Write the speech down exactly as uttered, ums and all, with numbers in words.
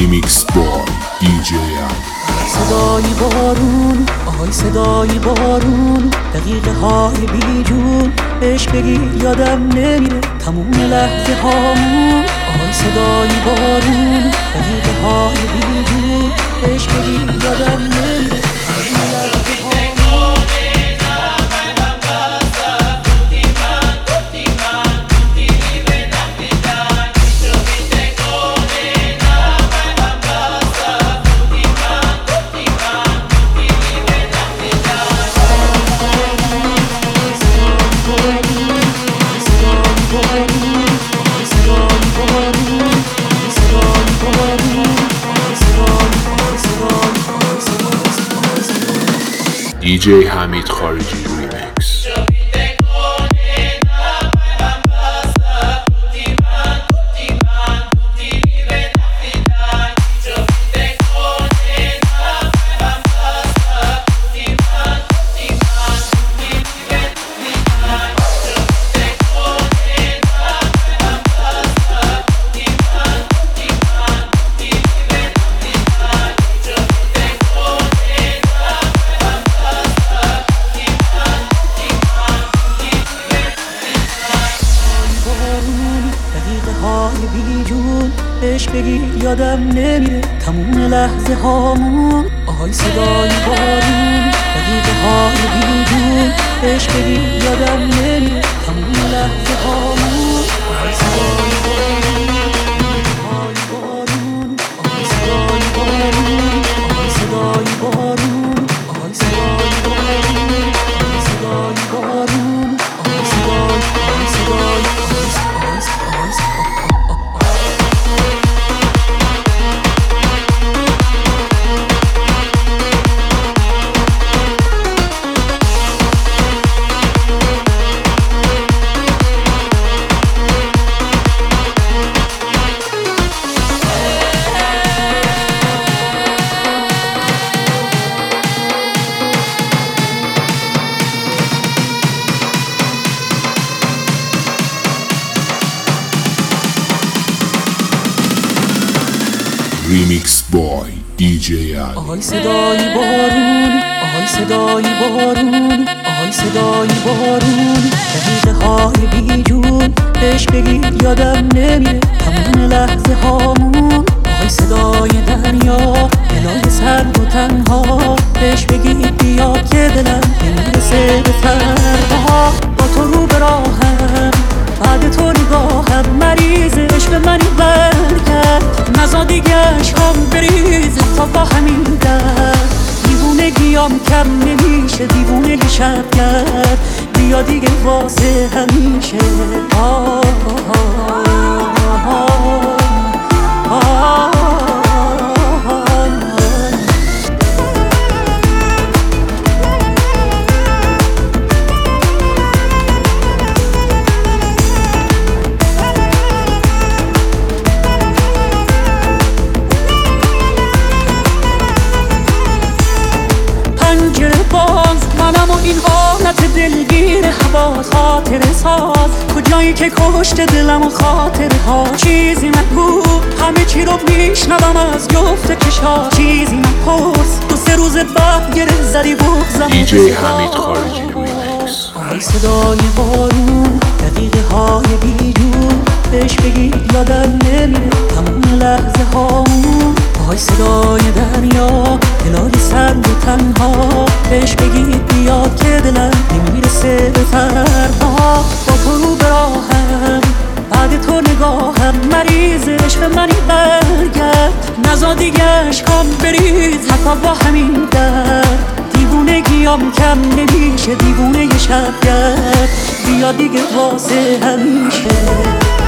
ریمیکس با دی جی صدای بارون، آهای صدای بارون، دقیقه های بی جون بهش بگی یادم نمیره تموم لحظه هامون. آهای صدای بارون، دقیقه های بی جون بهش بگی یادم نمیره تموم لحظه هامون. دی جی حمید خارجی ریمیکس. بی جون بهش بگی یادم نمیره تموم لحظه هامون. آهای صدای بارون، دقیقه های بی جون بهش بگی یادم نمیره تموم لحظه هامون. آهای صدای بارون، آهای صدای بارون، آهای صدای بارون، آهای صدای بارون، آهای صدای بارون، آهای صدای، آهای صدای، آهای صدای. ریمیکس بای دی جی ال. آهای صدای بارون، آهای صدای بارون، آهای صدای بارون، دقیقه های بی جون بهش بگی یادم نمیره تموم لحظه هامون. آهای صدای دریا، دلای سرد و تنها بهش بگی بیا که دلم نمیرسه به فردا. با تو رو به راهم، بعد تو نگاهم مریض عشق منی برگرد، نزا دیگه عشقام بریز تا با همین درد. دیوونگیام کم نمیشه، دیوونگی شب کرد، بیا دیگه واسه همیشه. آه آه آه آه آه. این حالت دلگیر حواس خاطر ساز، کجایی که کشت دلم و خاطر ها. چیزی نگو، همه چی رو میشنوم از گفت کشا. چیزی نپرس، دو سه روز بعد گره زدی بغزم. دی جی حمید خارجی ریمیکس. آهای صدای بارون، دقیقه های بی جون بهش بگی یادم نمیره تموم لحظه هامون. آهای صدای دریا، دلای سرد و تنها بهش بگی بیا که دلم نمیرسه به فردا. با تو رو به راهم، بعد تو نگاهم مریض عشق منی برگرد، نزا دیگه عشقام بریز حتی با همین درد. دیوونگیام کم نمیشه، دیوونه یه شب گرد، بیا دیگه واسه همیشه.